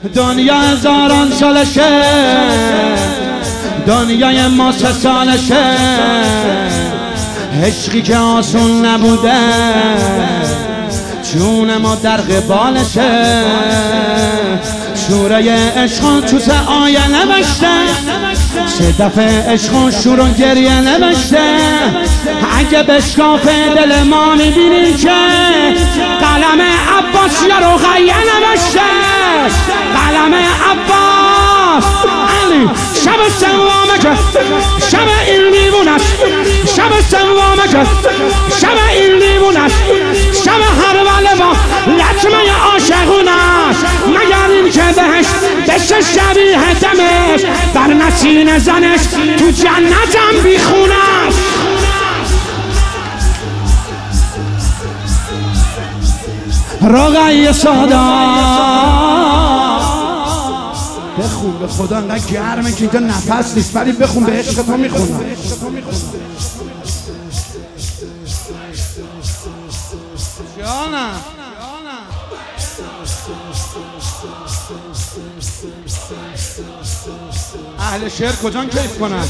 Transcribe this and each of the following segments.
دنیا هزاران سالشه، دنیای ما 3 سالشه. عشقی که آسون نبوده جون ما در قبالشه. شوره عشق تو آیه نوشته، 3 دفعه عشق شور و گریه نوشته. اگه بشکافه دل ما میبینیم که قلم عباس یا رقیه نوشته. قلم عباس علی شب سوامه که شب این دیوونست، شب سوامه که شب این دیوونست، شب هر وله با لطمه عاشقونست. مگر این که بهش بشه شبیه دمش، بر نسین زنش تو جنتم بیخونست. رقیه سادا بخون، به خدا انقدر گرمه که اینجا نفس نیست، ولی بخون، به عشق تو میخونم. جانم اهل شعر کجان کیف کنن؟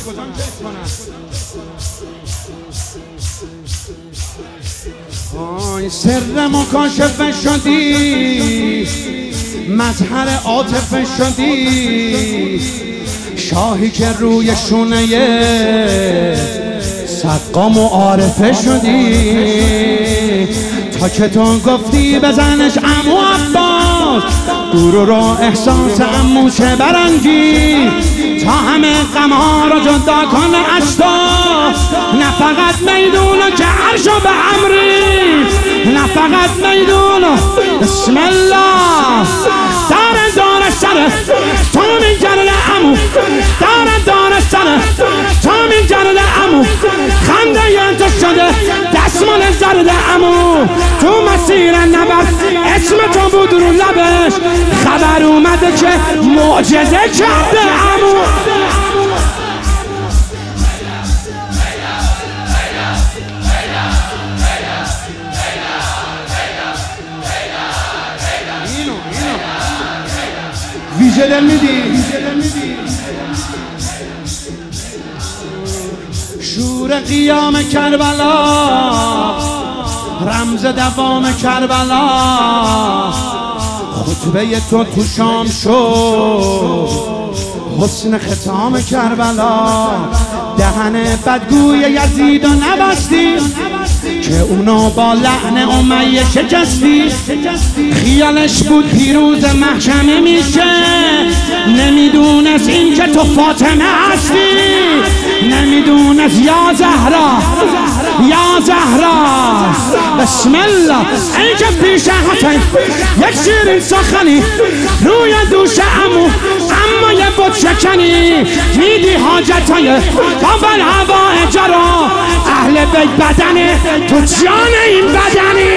آی سر مکاشفه شدی، مظهر عاطفه شدی، شاهی که روی شونه سقام و عارفه شدی. تا که تو گفتی بزنش عمو عباس، غرور و احساس عمو چه برنگی. تا همه غم‌ها را جدا کنه از تو، نه فقط میدونه که عرشو به امری، نه فقط میدونه بسم الله داره سره تو میگرده عمو، داره سره تو میگرده عمو. خنده ی تو شده دستمال زرد عمو، تو مسیر نبرد اسم تو بود رو لبش. خبر اومده که معجزه کرده عمو. ویژه دل میدی، شور قیام کربلا، رمز دوام کربلا. خطبه تو شام شد، حسن ختام کربلا. دهن بدگوی یزید و نبستی که اونو با لعن امیه شکستی. خیالش بود پیروز محکمه میشه، نمیدونست این که تو فاطمه هستی. نمیدونست یا زهرا یا زهرا بسم الله. این که پیش حسین یک شیرین سخنی روی دوش عمو، اما یه بود شکنی میدی حاجتای بابا الهوا اجرا. اهل بیت بدنه تو جان این بدنی.